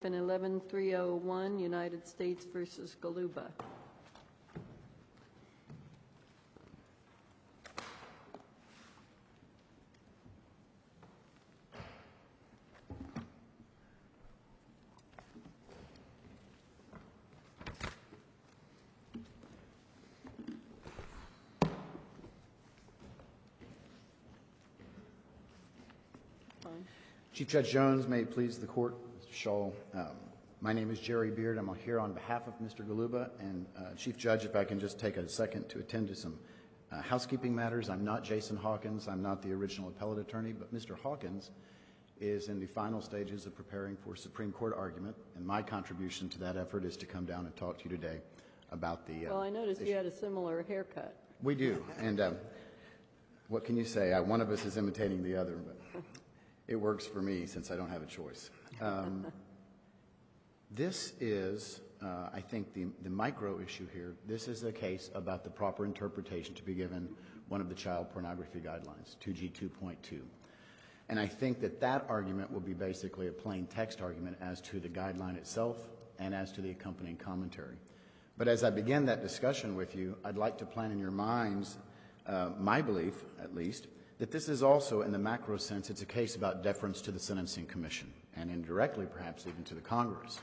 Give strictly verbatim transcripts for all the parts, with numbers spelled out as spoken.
in eleven three oh one, United States versus Galuba. Chief Judge Jones, may it please the court, Mister Shull. Um, my name is Jerry Beard. I'm here on behalf of Mister Galuba. And uh, Chief Judge, if I can just take a second to attend to some uh, housekeeping matters. I'm not Jason Hawkins. I'm not the original appellate attorney, but Mister Hawkins is in the final stages of preparing for Supreme Court argument. And my contribution to that effort is to come down and talk to you today about the uh, Well, I noticed issue. you had a similar haircut. We do. And um, what can you say? I, one of us is imitating the other, but it works for me since I don't have a choice. Um, this is, uh, I think, the, the micro issue here. This is a case about the proper interpretation to be given one of the child pornography guidelines, two G two point two. And I think that that argument will be basically a plain text argument as to the guideline itself and as to the accompanying commentary. But as I begin that discussion with you, I'd like to plant in your minds uh, my belief, at least, that this is also, in the macro sense, it's a case about deference to the Sentencing Commission, and indirectly, perhaps, even to the Congress.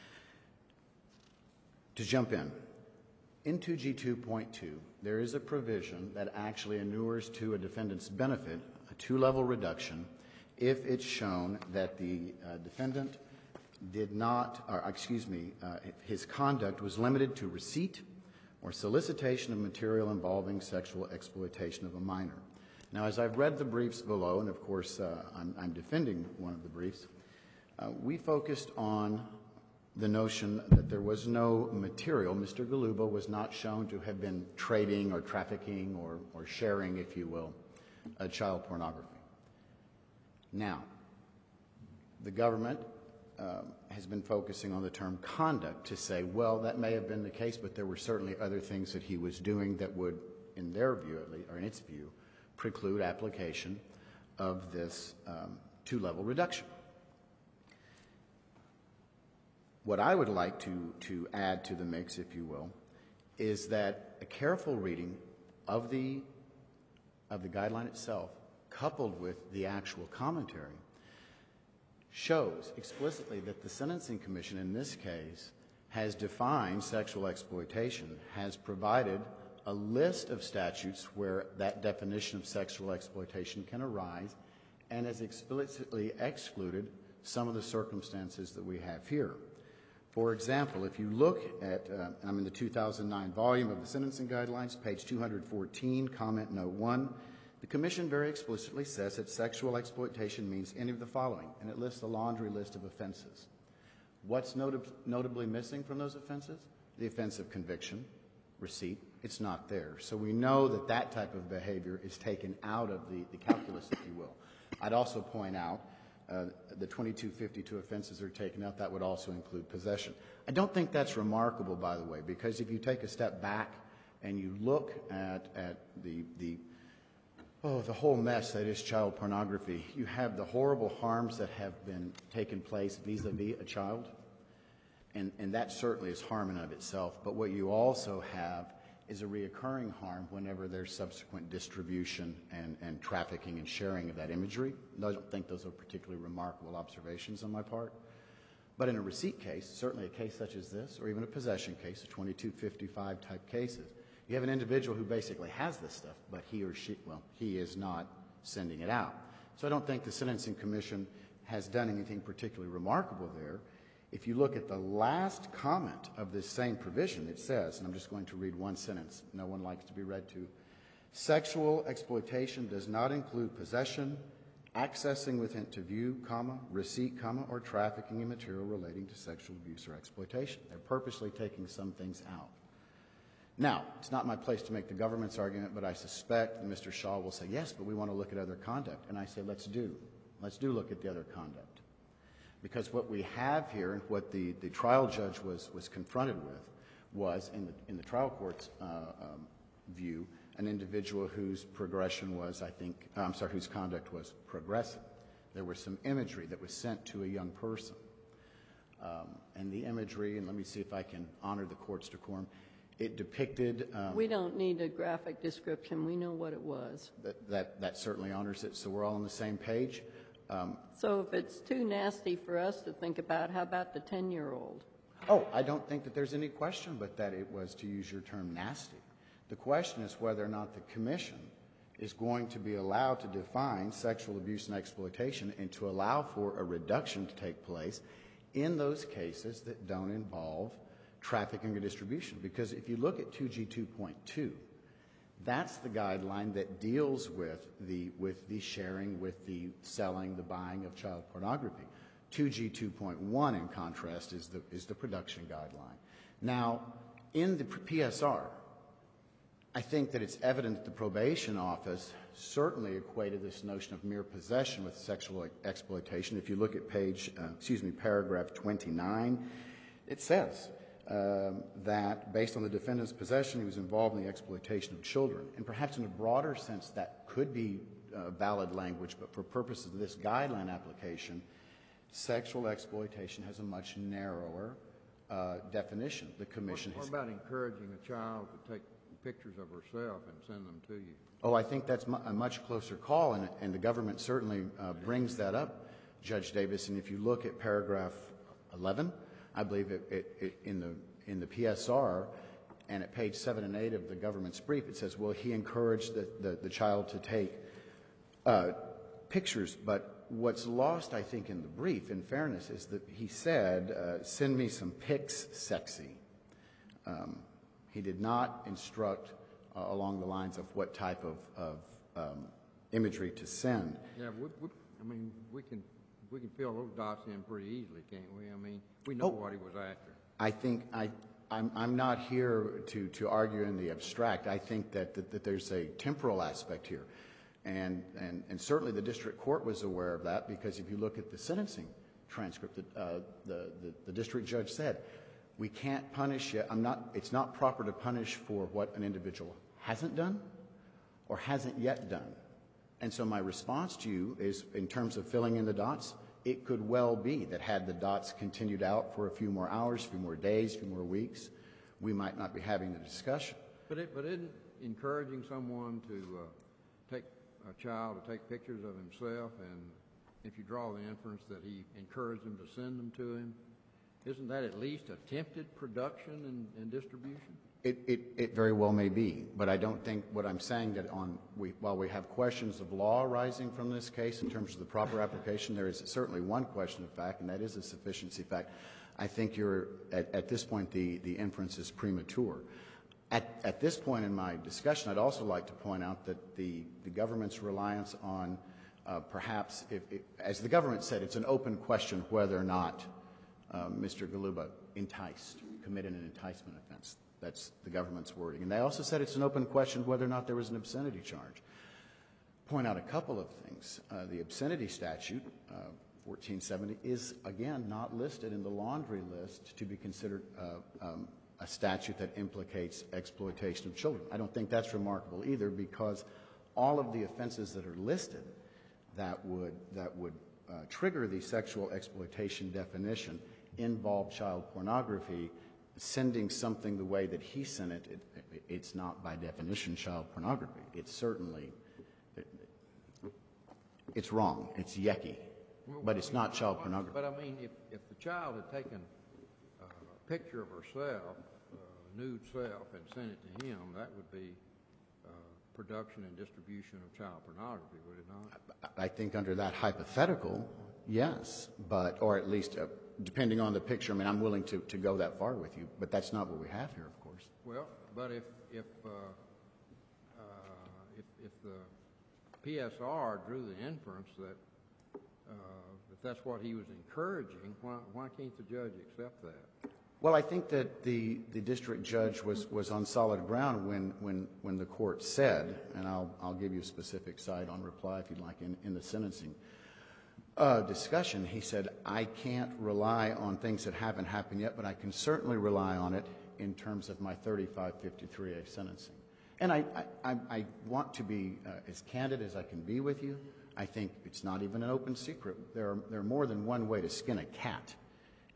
To jump in, in two G two point two, there is a provision that actually inures to a defendant's benefit a two-level reduction if it's shown that the uh, defendant did not, or excuse me, uh, his conduct was limited to receipt or solicitation of material involving sexual exploitation of a minor. Now, as I've read the briefs below, and of course uh, I'm, I'm defending one of the briefs, uh, we focused on the notion that there was no material. Mister Galuba was not shown to have been trading or trafficking or, or sharing, if you will, uh, child pornography. Now, the government uh, has been focusing on the term conduct to say, well, that may have been the case, but there were certainly other things that he was doing that would, in their view, at least, or in its view, preclude application of this um, two-level reduction. What I would like to, to add to the mix, if you will, is that a careful reading of the, of the guideline itself, coupled with the actual commentary, shows explicitly that the Sentencing Commission in this case has defined sexual exploitation, has provided a list of statutes where that definition of sexual exploitation can arise, and has explicitly excluded some of the circumstances that we have here. For example, if you look at, uh, I'm in the two thousand nine volume of the Sentencing Guidelines, page two hundred fourteen, comment note one, the Commission very explicitly says that sexual exploitation means any of the following, and it lists a laundry list of offenses. What's notab- notably missing from those offenses? The offense of conviction, receipt. It's not there. So we know that that type of behavior is taken out of the, the calculus, if you will. I'd also point out uh, the twenty-two fifty-two offenses are taken out. That would also include possession. I don't think that's remarkable, by the way, because if you take a step back and you look at, at the, the, oh, the whole mess that is child pornography, you have the horrible harms that have been taken place vis-a-vis a child, and, and that certainly is harm in and of itself. But what you also have is a reoccurring harm whenever there's subsequent distribution and, and trafficking and sharing of that imagery. I don't think those are particularly remarkable observations on my part. But in a receipt case, certainly a case such as this, or even a possession case, a twenty-two fifty-five type cases, you have an individual who basically has this stuff, but he or she, well, he is not sending it out. So I don't think the Sentencing Commission has done anything particularly remarkable there. If you look at the last comment of this same provision, it says, and I'm just going to read one sentence, no one likes to be read to, sexual exploitation does not include possession, accessing with intent to view, comma, receipt, comma, or trafficking in material relating to sexual abuse or exploitation. They're purposely taking some things out. Now, it's not my place to make the government's argument, but I suspect that Mister Shaw will say, yes, but we want to look at other conduct. And I say, let's do. Let's do look at the other conduct. Because what we have here and what the, the trial judge was, was confronted with was, in the, in the trial court's uh, um, view, an individual whose progression was, I think, uh, I'm sorry, whose conduct was progressive. There was some imagery that was sent to a young person. Um, and the imagery, and let me see if I can honor the court's decorum. It depicted... Um, We don't need a graphic description. We know what it was. that, that, that certainly honors it, so we're all on the same page. Um, So if it's too nasty for us to think about, how about the ten-year-old? oh, I don't think that there's any question but that it was, to use your term, nasty. The question is whether or not the commission is going to be allowed to define sexual abuse and exploitation and to allow for a reduction to take place in those cases that don't involve trafficking or distribution. Because if you look at two G two point two, that's the guideline that deals with the, with the sharing, with the selling, the buying of child pornography. two G two point one, in contrast, is the, is the production guideline. Now, in the P S R, I think that it's evident that the probation office certainly equated this notion of mere possession with sexual exploitation. If you look at page, uh, excuse me, paragraph twenty-nine, it says um, that based on the defendant's possession, he was involved in the exploitation of children. And perhaps in a broader sense, that could be uh, valid language, but for purposes of this guideline application, sexual exploitation has a much narrower uh, definition. The commission What, has... what about encouraging a child to take pictures of herself and send them to you? Oh, I think that's mu a much closer call, and, and the government certainly uh, brings that up, Judge Davis. And if you look at paragraph eleven, I believe it, it, it, in the in the P S R, and at page seven and eight of the government's brief, it says, well, he encouraged the, the, the child to take uh, pictures. But what's lost, I think, in the brief, in fairness, is that he said, uh, send me some pics, sexy. Um, He did not instruct uh, along the lines of what type of, of um, imagery to send. Yeah, we, we, I mean, we can we can fill those dots in pretty easily, can't we? I mean, we know Oh. what he was after. I think I, I'm, I'm not here to, to argue in the abstract. I think that, that, that there's a temporal aspect here. And, and, and certainly the district court was aware of that, because if you look at the sentencing transcript, that, uh, the, the, the district judge said, we can't punish yet. I'm not, it's not proper to punish for what an individual hasn't done or hasn't yet done. And so my response to you is, in terms of filling in the dots, it could well be that had the dots continued out for a few more hours, a few more days, a few more weeks, we might not be having the discussion. But it, but isn't encouraging someone to uh, take a child to take pictures of himself, and if you draw the inference that he encouraged them to send them to him, isn't that at least attempted production and, and distribution? It, it, it very well may be, but I don't think what I'm saying that on we, while we have questions of law arising from this case in terms of the proper application, there is certainly one question of fact, and that is a sufficiency fact. I think you're at, at this point the, the inference is premature. At, at this point in my discussion, I'd also like to point out that the, the government's reliance on uh, perhaps, if, if, as the government said, it's an open question whether or not uh, Mister Galuba enticed, committed an enticement offense. That's the government's wording. And they also said it's an open question whether or not there was an obscenity charge. Point out a couple of things. Uh, the obscenity statute, uh, fourteen seventy, is, again, not listed in the laundry list to be considered uh, um, a statute that implicates exploitation of children. I don't think that's remarkable either, because all of the offenses that are listed that would, that would uh, trigger the sexual exploitation definition involve child pornography. Sending something the way that he sent it, it, it, it's not by definition child pornography. It's certainly, it, it's wrong. It's yucky. But it's not child pornography. But I mean, if, if the child had taken uh, a picture of herself, uh, nude self, and sent it to him, that would be uh, production and distribution of child pornography, would it not? I, I think under that hypothetical, yes. But, or at least, uh, depending on the picture, I mean, I'm willing to, to go that far with you, but that's not what we have here, of course. Well, but if if uh, uh, if, if the P S R drew the inference that uh, if that's what he was encouraging, why why can't the judge accept that? Well, I think that the, the district judge was, was on solid ground when, when, when the court said, and I'll, I'll give you a specific side on reply if you'd like in, in the sentencing Uh, discussion, he said, I can't rely on things that haven't happened yet, but I can certainly rely on it in terms of my thirty-five fifty-three A sentencing. And I, I, I want to be uh, as candid as I can be with you. I think it's not even an open secret. There are, there are more than one way to skin a cat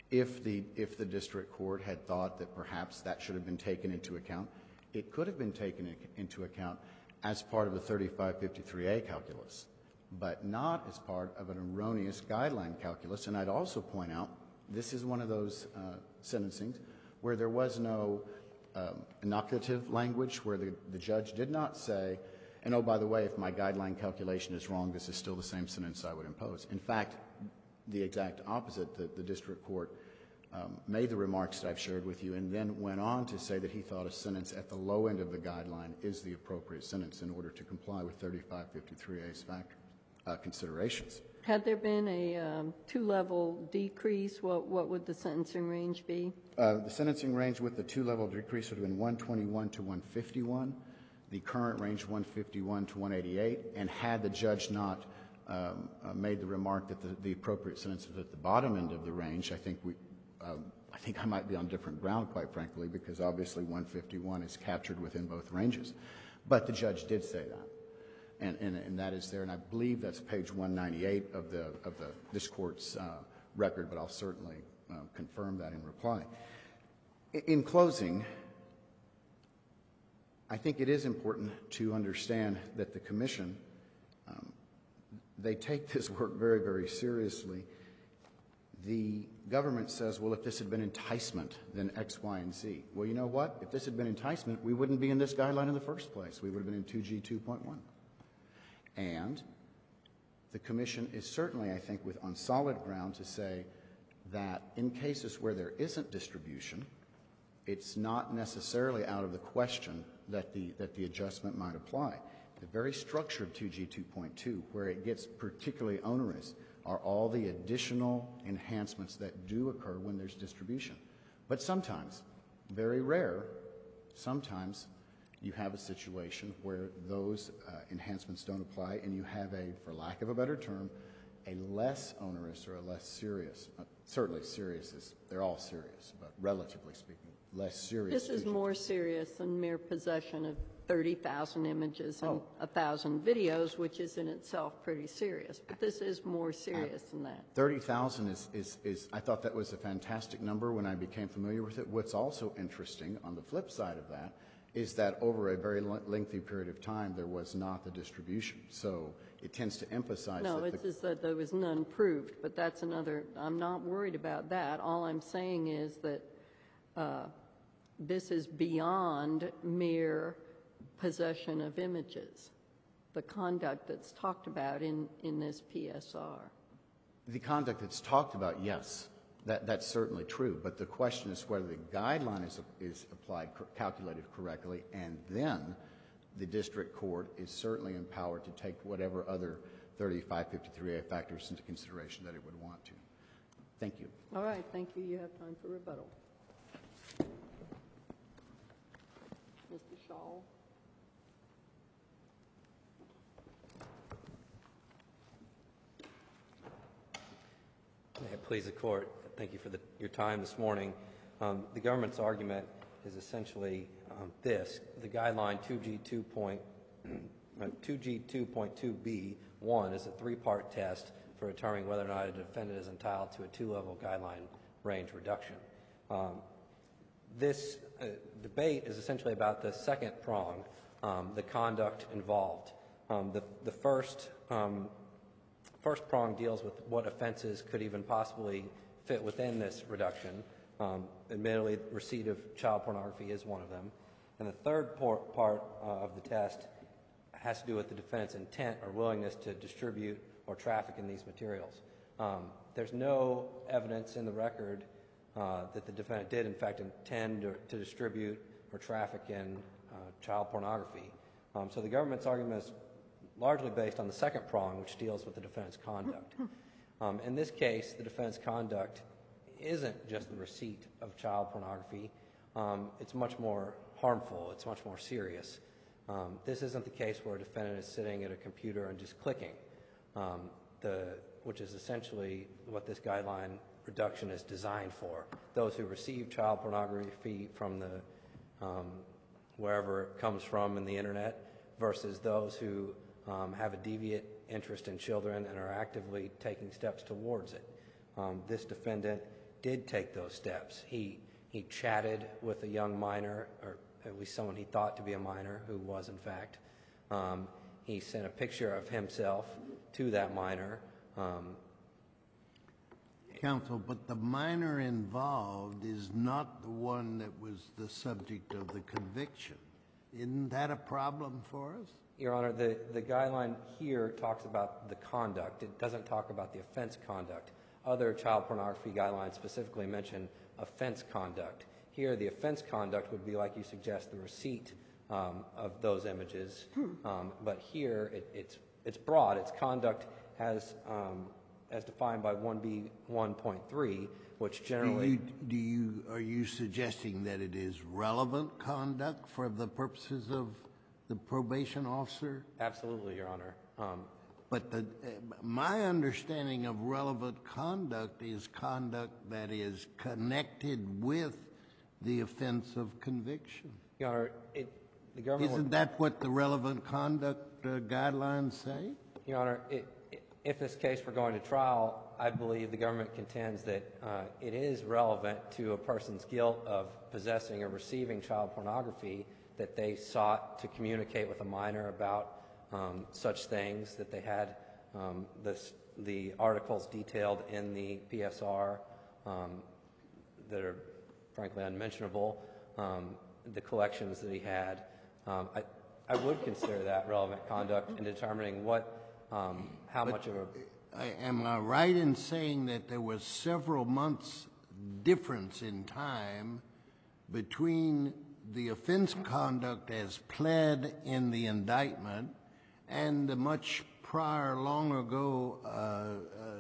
If the, if the district court had thought that perhaps that should have been taken into account, it could have been taken into account as part of the thirty-five fifty-three A calculus, but not as part of an erroneous guideline calculus. And I'd also point out, this is one of those uh, sentencings where there was no um, innocutive language, where the, the judge did not say, and oh, by the way, if my guideline calculation is wrong, this is still the same sentence I would impose. In fact, the exact opposite. The, the district court um, made the remarks that I've shared with you and then went on to say that he thought a sentence at the low end of the guideline is the appropriate sentence in order to comply with thirty-five fifty-three A's factor, uh, considerations. Had there been a um, two-level decrease, what, what would the sentencing range be? Uh, the sentencing range with the two-level decrease would have been one twenty-one to one fifty-one. The current range one fifty-one to one eighty-eight. And had the judge not um, uh, made the remark that the, the appropriate sentence was at the bottom end of the range, I think we, um, I think I might be on different ground, quite frankly, because obviously one fifty-one is captured within both ranges. But the judge did say that. And, and, and that is there, and I believe that's page one ninety-eight of the of the this court's uh, record. But I'll certainly uh, confirm that in reply. In, in closing, I think it is important to understand that the Commission um, they take this work very, very seriously. The government says, well, if this had been enticement, then X, Y, and Z. Well, you know what? If this had been enticement, we wouldn't be in this guideline in the first place. We would have been in two G two point one. And the Commission is certainly, I think, with on solid ground to say that in cases where there isn't distribution, it's not necessarily out of the question that the that the adjustment might apply. The very structure of two G two point two, where it gets particularly onerous, are all the additional enhancements that do occur when there's distribution. But sometimes, very rare, sometimes you have a situation where those uh, enhancements don't apply and you have a, for lack of a better term, a less onerous or a less serious, uh, certainly serious is, they're all serious, but relatively speaking, less serious. This is more serious than mere possession of thirty thousand images and Oh. one thousand videos, which is in itself pretty serious. But this is more serious than that. thirty thousand is, is, is, I thought that was a fantastic number when I became familiar with it. What's also interesting on the flip side of that is that over a very lengthy period of time, there was not the distribution. So it tends to emphasize No, that it's the, just that there was none proved, but that's another, I'm not worried about that. All I'm saying is that uh, this is beyond mere possession of images, the conduct that's talked about in, in this P S R. the conduct that's talked about, yes, that, that's certainly true. But the question is whether the guideline is, is applied, calculated correctly, and then the district court is certainly empowered to take whatever other thirty-five fifty-three A factors into consideration that it would want to. Thank you. All right, thank you. You have time for rebuttal. Mister Shaw. May it please the Court, thank you for the, your time this morning. Um, the government's argument is essentially um, this. The guideline two G two point two B one is a three-part test for determining whether or not a defendant is entitled to a two-level guideline range reduction. Um, this uh, debate is essentially about the second prong, um, the conduct involved. Um, the, the first um, First prong deals with what offenses could even possibly fit within this reduction. Um, admittedly, receipt of child pornography is one of them. And the third por- part uh, of the test has to do with the defendant's intent or willingness to distribute or traffic in these materials. Um, there's no evidence in the record uh, that the defendant did, in fact, intend to, to distribute or traffic in uh, child pornography. Um, so the government's argument is largely based on the second prong, which deals with the defendant's conduct. Um, in this case, the defendant's conduct isn't just the receipt of child pornography. Um, it's much more harmful. It's much more serious. Um, this isn't the case where a defendant is sitting at a computer and just clicking, um, the, which is essentially what this guideline reduction is designed for. Those who receive child pornography from the um, wherever it comes from in the internet versus those who Um, have a deviant interest in children and are actively taking steps towards it. Um, this defendant did take those steps. He, he chatted with a young minor, or at least someone he thought to be a minor, who was in fact. Um, he sent a picture of himself to that minor. Um, Counsel, but the minor involved is not the one that was the subject of the conviction. Isn't that a problem for us? Your Honor, the, the guideline here talks about the conduct. It doesn't talk about the offense conduct. Other child pornography guidelines specifically mention offense conduct. Here, the offense conduct would be, like you suggest, the receipt um, of those images. Um, but here, it, it's, it's broad. It's conduct as, um, as defined by one B one point three, which generally... Do you, do you, are you suggesting that it is relevant conduct for the purposes of the probation officer? Absolutely, Your Honor. Um, But the, uh, my understanding of relevant conduct is conduct that is connected with the offense of conviction. Your Honor, it, the government... Isn't that what the relevant conduct uh, guidelines say? Your Honor, it, it, if this case were going to trial, I believe the government contends that uh, it is relevant to a person's guilt of possessing or receiving child pornography that they sought to communicate with a minor about um, such things, that they had um, this, the articles detailed in the P S R um, that are frankly unmentionable, um, the collections that he had. Um, I, I would consider that relevant conduct in determining what, um, how much of a... I, am I right in saying that there was several months difference in time between the offense conduct as pled in the indictment and the much prior, long ago uh, uh,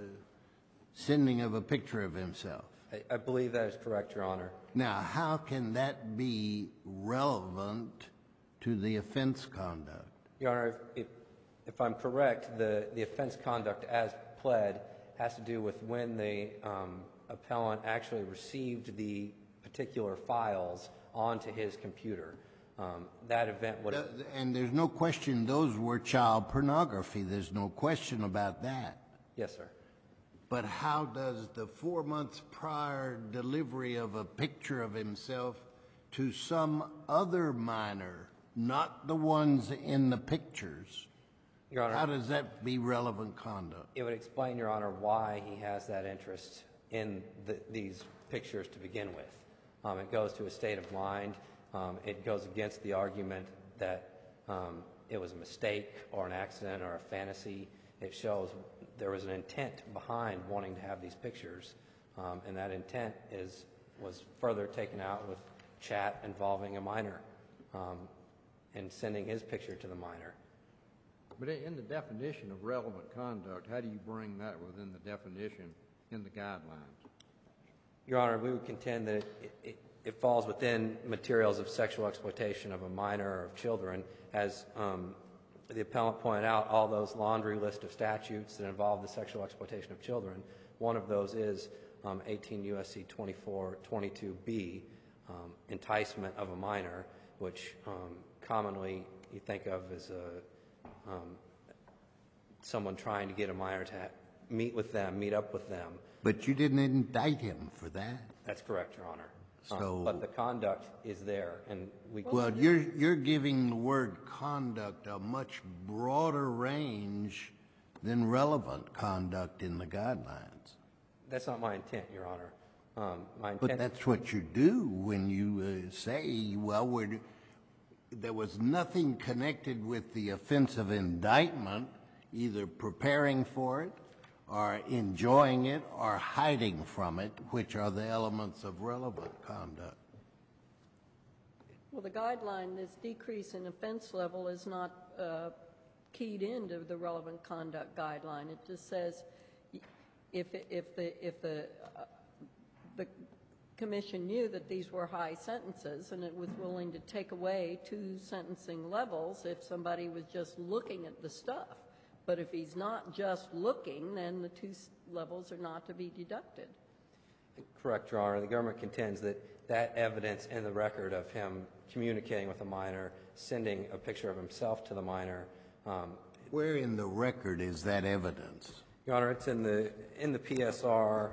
sending of a picture of himself? I, I believe that is correct, Your Honor. Now, how can that be relevant to the offense conduct? Your Honor, if, if I'm correct, the, the offense conduct as pled has to do with when the um, appellant actually received the particular files onto his computer. Um, that event would have... And there's no question those were child pornography. There's no question about that. Yes, sir. But how does the four months prior delivery of a picture of himself to some other minor, not the ones in the pictures, Your Honor, how does that be relevant conduct? it would explain, Your Honor, why he has that interest in the, these pictures to begin with. Um, it goes to a state of mind. Um, it goes against the argument that um, it was a mistake or an accident or a fantasy. It shows there was an intent behind wanting to have these pictures, um, and that intent is was further taken out with chat involving a minor um, and sending his picture to the minor. But in the definition of relevant conduct, how do you bring that within the definition in the guidelines? Your Honor, we would contend that it, it, it falls within materials of sexual exploitation of a minor or of children. As um, the appellant pointed out, all those laundry list of statutes that involve the sexual exploitation of children, one of those is um, eighteen U S C twenty-four twenty-two B, um, enticement of a minor, which um, commonly you think of as a, um, someone trying to get a minor to meet with them, meet up with them. But you didn't indict him for that. That's correct, Your Honor. So, um, but the conduct is there, and we. Well, you're you're giving the word conduct a much broader range than relevant conduct in the guidelines. That's not my intent, Your Honor. Um, my intent. But that's what you do when you uh, say, well, we're, there was nothing connected with the offense of indictment, either preparing for it or enjoying it or hiding from it, which are the elements of relevant conduct. Well, the guideline, this decrease in offense level is not uh, keyed into the relevant conduct guideline. It just says if, if the, if the, uh, the commission knew that these were high sentences and it was willing to take away two sentencing levels if somebody was just looking at the stuff. But if he's not just looking, then the two levels are not to be deducted. Correct, Your Honor. The government contends that that evidence in the record of him communicating with a minor, sending a picture of himself to the minor. Um, Where in the record is that evidence? Your Honor, it's in the in the P S R.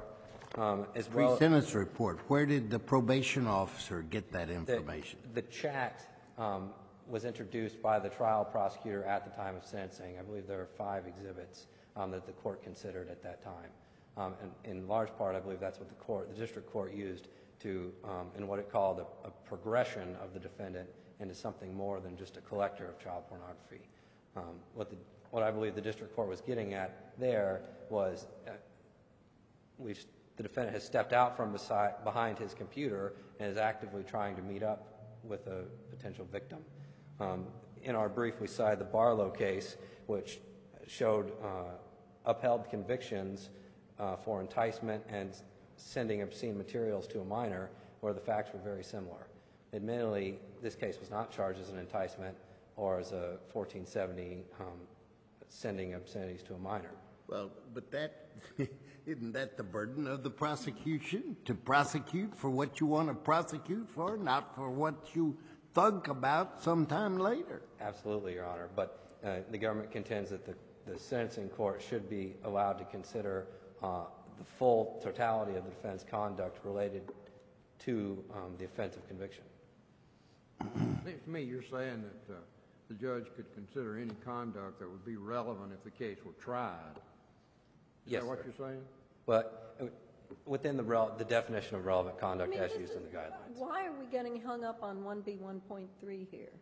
um, as well. Pre-sentence report, where did the probation officer get that The- information? The chat um, was introduced by the trial prosecutor at the time of sentencing. I believe there are five exhibits um, that the court considered at that time. Um, and in large part, I believe that's what the court, the district court used to, um, in what it called a, a progression of the defendant into something more than just a collector of child pornography. Um, what, the, what I believe the district court was getting at there was uh, we've, the defendant has stepped out from beside, behind his computer and is actively trying to meet up with a potential victim. Um, in our brief, we cited the Barlow case, which showed uh, upheld convictions uh, for enticement and sending obscene materials to a minor, where the facts were very similar. Admittedly, this case was not charged as an enticement or as a fourteen seventy um, sending obscenities to a minor. Well, but that, isn't that the burden of the prosecution? To prosecute for what you want to prosecute for, not for what you thunk about sometime later. Absolutely, Your Honor. But uh, the government contends that the, the sentencing court should be allowed to consider uh, the full totality of the defendant's conduct related to um, the offense of conviction. Seems to me you're saying that uh, the judge could consider any conduct that would be relevant if the case were tried. Is Yes, that what sir. you're saying? But uh, within the, rel- the definition of relevant conduct I mean, as this used in is- the guidelines. Why are we getting hung up on one B one point three here?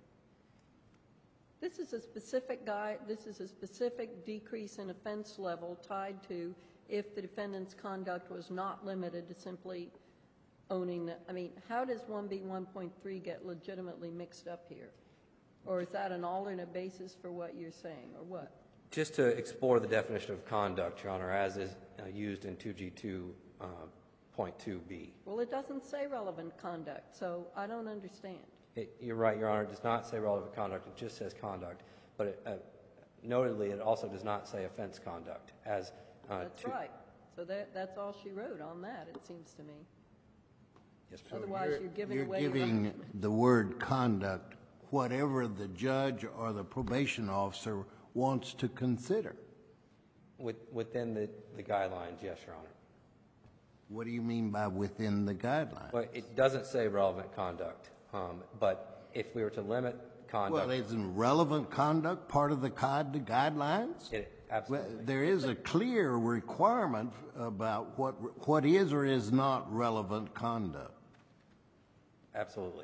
This is a specific guy, this is a specific decrease in offense level tied to if the defendant's conduct was not limited to simply owning the, I mean, how does one B one point three get legitimately mixed up here? Or is that an alternate basis for what you're saying, or what? Just to explore the definition of conduct, Your Honor, as is uh, used in two G two point two B. Well, it doesn't say relevant conduct, so I don't understand. It, you're right, Your Honor. It does not say relevant conduct. It just says conduct. But it, uh, notedly, it also does not say offense conduct. As uh, That's to- right. So that, that's all she wrote on that, it seems to me. Yes, ma'am. Otherwise, you're giving You're away your giving argument. the word conduct whatever the judge or the probation officer wants to consider. With, within the, the guidelines, yes, Your Honor. What do you mean by within the guidelines? Well, it doesn't say relevant conduct, um, but if we were to limit conduct, Well, isn't relevant conduct part of the cod the guidelines? it Well, absolutely. there is a clear requirement about what what is or is not relevant conduct. Absolutely.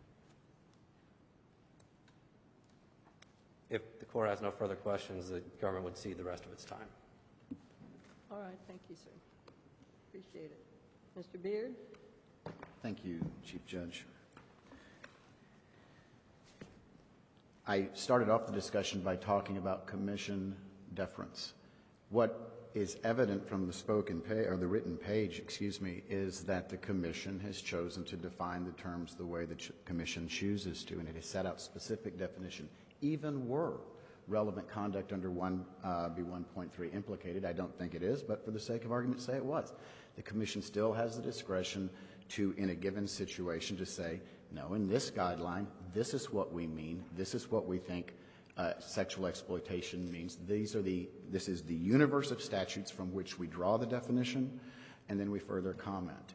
If the court has no further questions, the government would cede the rest of its time. All right, thank you, sir. Appreciate it. Mister Beard? Thank you, Chief Judge. I started off the discussion by talking about commission deference. What is evident from the spoken page, or the written page, excuse me, is that the commission has chosen to define the terms the way the ch- commission chooses to, and it has set out specific definition. Even were relevant conduct under one uh, B one point three implicated, I don't think it is, but for the sake of argument, say it was. The commission still has the discretion to, in a given situation, to say, no, in this guideline, this is what we mean, this is what we think uh, sexual exploitation means. These are the, this is the universe of statutes from which we draw the definition, and then we further comment.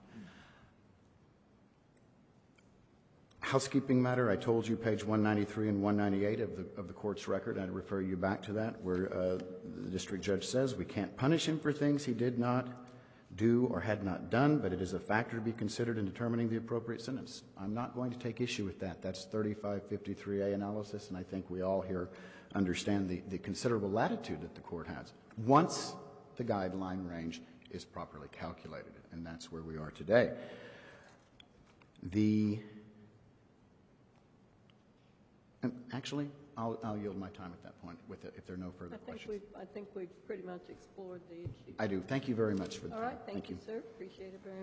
Housekeeping matter, I told you page one ninety-three and one ninety-eight of the, of the court's record. I'd refer you back to that, where uh, the district judge says we can't punish him for things he did not do or had not done, but it is a factor to be considered in determining the appropriate sentence. I'm not going to take issue with that. That's thirty-five fifty-three A analysis, and I think we all here understand the, the considerable latitude that the court has once the guideline range is properly calculated, and that's where we are today. The and actually, I'll, I'll yield my time at that point with it, if there are no further I think questions. we've, I think we've pretty much explored the issue. I do. Thank you very much for the All time. right, thank you, sir. Appreciate it very much.